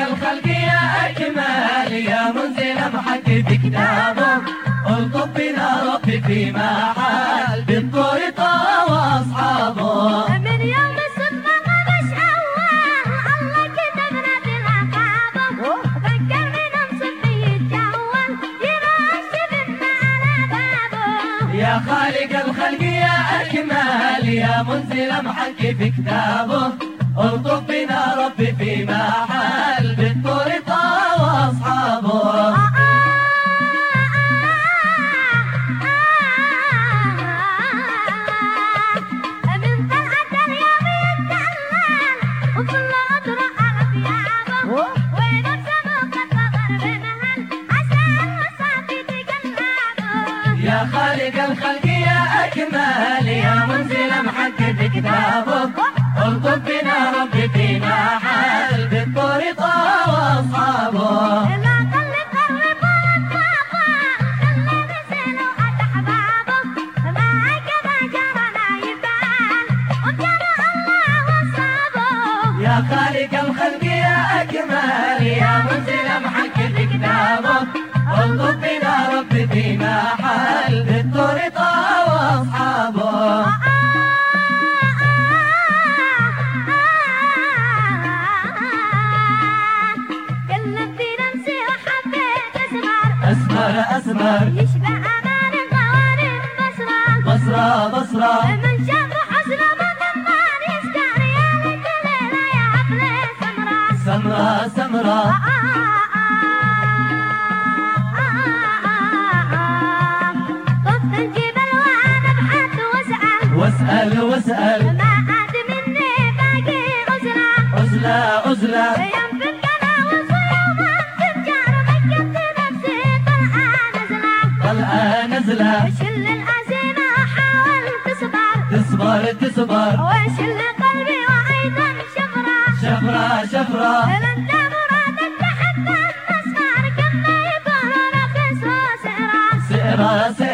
الخلق يا أكمل يا منزل محك في كتابه الطب بنا ربي في محل بالطور طه واصحابه من يوم الصدفة مش أول الله كتبنا بالعقابه فكرني نمسك فيه يتجول يراشدنا على بابه يا خالق الخلق يا أكمل يا منزل محك في كتابه الطب بنا ربي في محل بالطور طه واصحابه من طلعة اليوم يتدلل وفي الأطر على ثيابه ونفسه قد فطر بمهل عسى الوصافي تقلبه يا خالق الخلق يا أكمل يا منزل محك في كتابه الطب بنا ربي في محل بالطور طه واصحابه يا خالق الخلق يا أكمل يا منزل محك في كتابه الطب بنا ربي في محل بالطور طه واصحابه أسمر أسمر يشبه أمان الغوارب بصرة بصرة من شاف حسنه بالنهار يستعر يا ليت ليلة يا عقلي سمرة سمرة سمرة طفت الجبل وأنا بحث واسأل واسأل ما عاد مني باقي عزلة عزلة يوم في القنا وصيوم تنجر مكنت نفسي طلعة نزلة طلعة نزلة شل العزيمة حاول تصبر تصبر وشل قلبي وأيضا شفرة شفرة انت مرادك تحب النصفار كم يكون رخيص وسعره سئرة